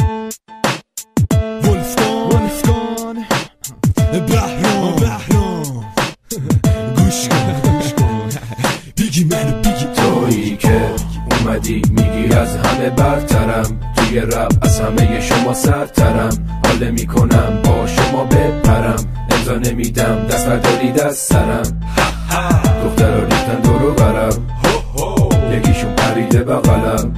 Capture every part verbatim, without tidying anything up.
ولفگان بهرام بهرام گوش کن گوش کن بگی منو بگی تویی که اومدی میگی از همه برترم، توی رب از همه شما سرترم، حاله میکنم با شما بپرم، امضا نمیدم دست بردارید از سرم، دخترها ریختن دورو برم، یکیشون پریده بغلم،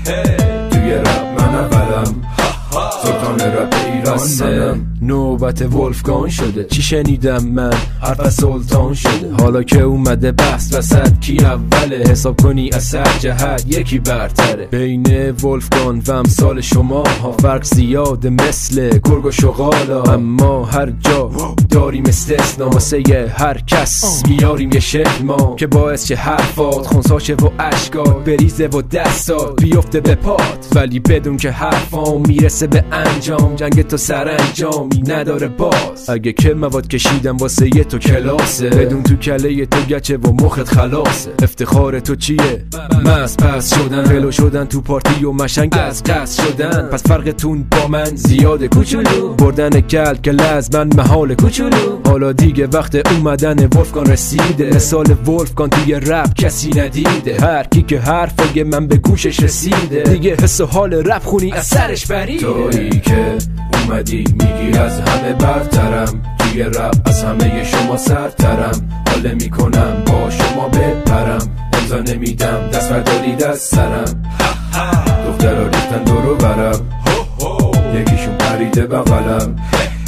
توی رب من اولم، سلطان رب ایران منم. نوبت ولفگان شده، چی شنیدم من حرف سلطان شده، حالا که اومده بحث وسط کی اوله، حساب کنی از سر جهت یکی برتره، بین ولفگان و امثال شما ها فرق زیاده مثل گرگ و شغالا، اما هر جا داریم استثنا واسه هر کس میاریم یه شکل ما که باعث چه حرفات خونساشه و اشکات بریزه و دستات بیفته به پات، ولی بدون که حرفام میرسه به انجام جنگ تو سرانجامی نداره باز، اگه که مواد کشیدم واسه یه تو کلاسه، بدون تو کله تو گچه و مخت خلاصه، افتخار تو چیه؟ مست پس شدن، فلو شدن تو پارتی و مشنگ از قصد شدن، پس فرقتون با من زیاده کوچولو، بردن کل کل از من محال کوچولو، حالا دیگه وقت اومدن ولفگان رسیده، مثال ولفگان توی رپ کسی ندیده، هر کی که حرفای من به گوشش رسیده دیگه حس و حال رپ خونی از سرش بریده. تویی که اومدی میگی از همه برترم، توی رپ از همه شما سرترم، حاله میکنم با شما بپرم، امضا نمیدم دست بردارید از سرم، دخترها ریختن دورو برم، یکیشون پریده بغلم،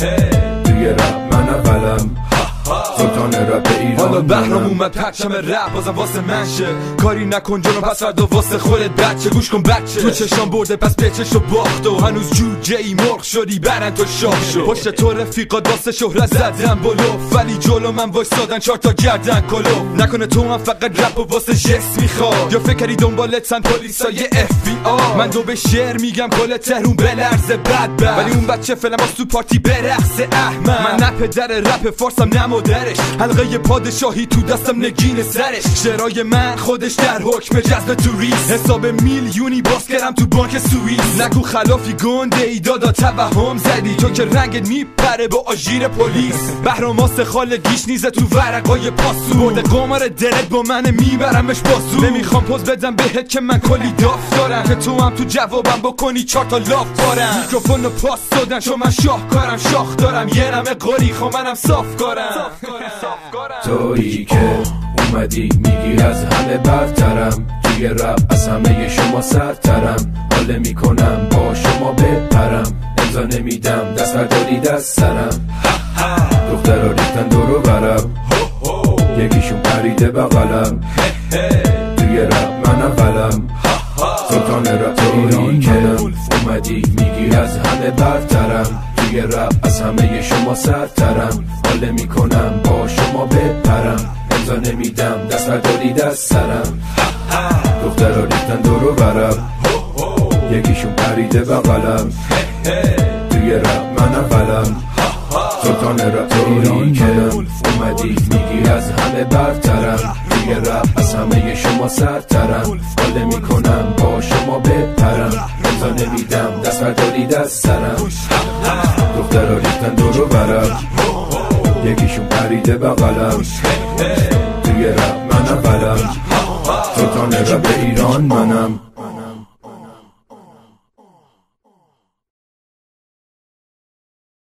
توی رپ من اولم، سلطان رپ ایران. حالا بهرام اومد پرچم رپ بازم واسه منشه، کاری نکن جلو پس فردا واسه خودت بچه، گوش کن بچه تو چشام برده پس پیچش رو باخت و هنوز جوجه ای مرغ شدی برن تو شاه شد، پشت تو رفیقات واسه شهرت زدن بلوف، ولی جلو من وایسادن چهار تا گردن کلو، نکنه تو هم فقط رپ و واسه جس میخواد یا فکری دنبالتن پلیسای اف بی آی، من دو به شعر میگم کل تهرون بلرزه بد بد، ولی اون بچه فعلا باز تو پارتی برقصه احمد، من نه پدر رپ فارسم نه مادرش، حلقه پادشاهی تو دستم نگین سرش، شعرهای من خودش در حکم جذب توریست، حساب میلیونی باز کردم تو بانک سوئیس، نگو خلافی گنده ای دادا توهم زدی تو که رنگت میپره با آژیر پلیس، بهرام آسخال گیش نیزه تو ورقای پاسو، برده قمار دلت با من میبرمش باسو، نمیخوام پوز بدم بهت که من کلی داف دارم که تو هم تو جوابم بکنی چهار تا لاف بارم، میکروفونو پاس دادن چون من شاهکارم، شاخ دارم یه نمه قاری خو منم صاف کارم. تویی که اومدی میگی از همه برترم، توی رپ از همه شما سرترم، حاله میکنم با شما بپرم، امضا نمیدم دست بردارید از سرم، دخترها ریختن دورو برم، یکیشون پریده بغلم، توی رپ من اولم، سلطان رپ ایران منم. اومدی میگی از همه برترم، توی رپ از همه شما سرترم، حاله میکنم با شما بپرم، امضا نمیدم دست بردارید از سرم، دخترها ریختن دورو برم، یکیشون پریده بغلم، توی رپ من اولم، سلطان رپ ایران منم. اومدی میگی از همه برترم، توی رپ از همه شما سرترم، حاله میکنم با شما بپرم، امضا نمیدم دست بردارید از سرم، دخترها ریختن دورو برم، یکیشون پریده بغلم، توی رپ من اولم، سلطان رپ ایران منم.